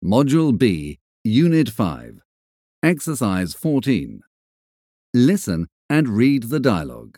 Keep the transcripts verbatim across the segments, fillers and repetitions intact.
Module B, Unit five. Exercise fourteen. Listen and read the dialogue.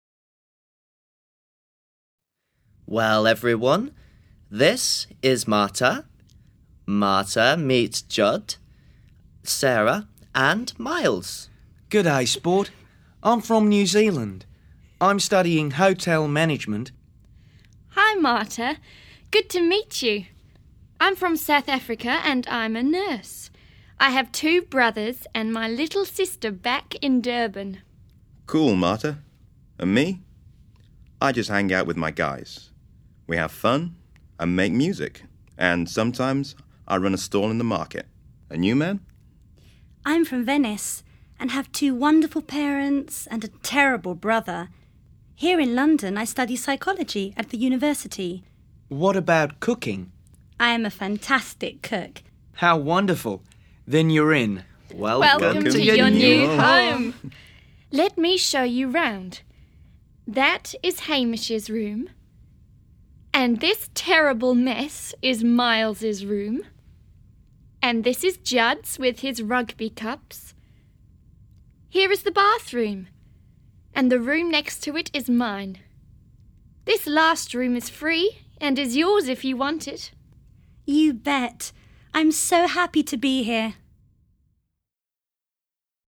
Well, everyone, this is Marta. Marta meets Judd, Sarah and Miles. G'day, sport. I'm from New Zealand. I'm studying hotel management. Hi, Marta. Good to meet you. I'm from South Africa and I'm a nurse. I have two brothers and my little sister back in Durban. Cool, Marta. And me? I just hang out with my guys. We have fun and make music. And sometimes I run a stall in the market. And you, man? I'm from Venice and have two wonderful parents and a terrible brother. Here in London, I study psychology at the university. What about cooking? I am a fantastic cook. How wonderful. Then you're in. Welcome, Welcome, Welcome to, to your, your new new home. Let me show you round. That is Hamish's room. And this terrible mess is Miles's room. And this is Judd's with his rugby cups. Here is the bathroom. And the room next to it is mine. This last room is free and is yours if you want it. You bet. I'm so happy to be here.